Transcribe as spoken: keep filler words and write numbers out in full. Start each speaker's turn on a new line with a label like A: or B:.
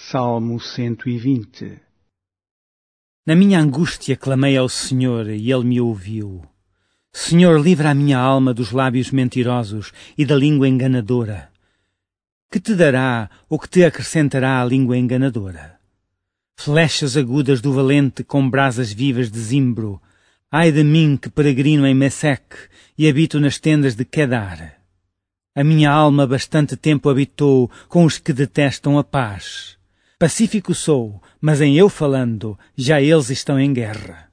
A: Salmo cento e vinte.
B: Na minha angústia clamei ao Senhor, e Ele me ouviu. Senhor, livra a minha alma dos lábios mentirosos e da língua enganadora. Que te dará ou que te acrescentará a língua enganadora? Flechas agudas do valente com brasas vivas de zimbro. Ai de mim que peregrino em Meseque e habito nas tendas de Quedar. A minha alma bastante tempo habitou com os que detestam a paz. Pacífico sou, mas em eu falando, já eles estão em guerra.